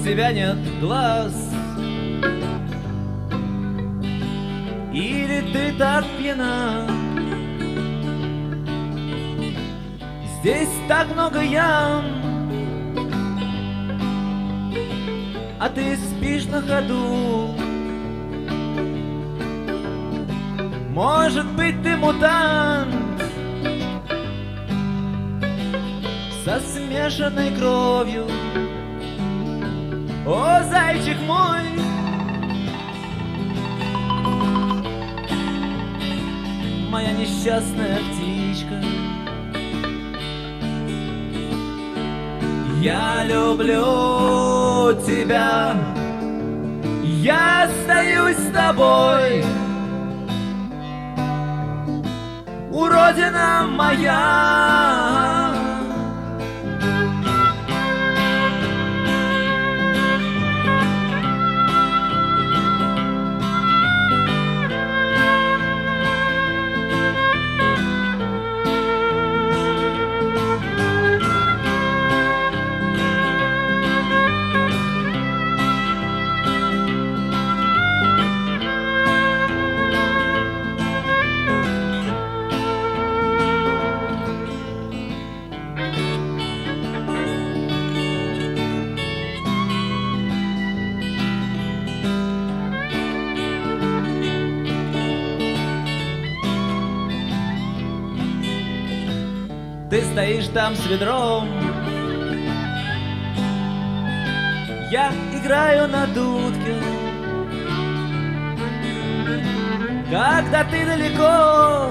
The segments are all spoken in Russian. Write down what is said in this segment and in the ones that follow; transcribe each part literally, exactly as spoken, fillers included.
тебя нет глаз? Или ты так пьяна? Здесь так много ям, а ты спишь на ходу. Может быть, ты мутант со смешанной кровью. О, зайчик мой, моя несчастная птичка, я люблю тебя, я остаюсь с тобой, уродина моя. Ты стоишь там с ведром, я играю на дудке. Когда ты далеко,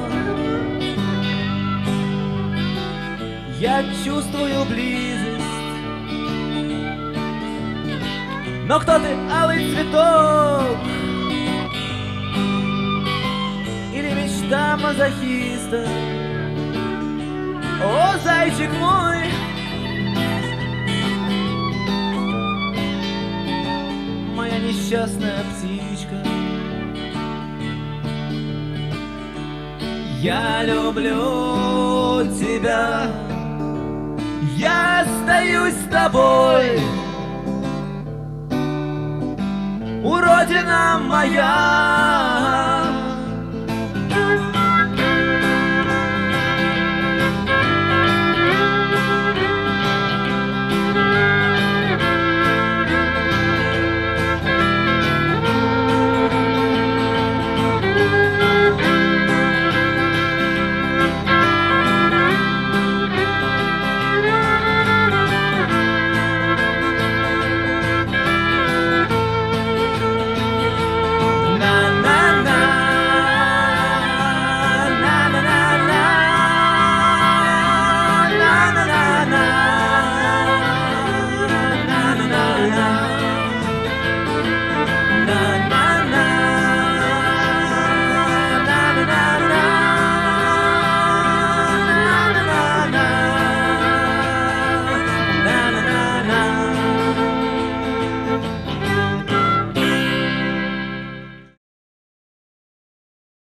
я чувствую близость. Но кто ты, алый цветок, или мечта мазохиста? О, зайчик мой, моя несчастная птичка, я люблю тебя, я остаюсь с тобой, уродина моя.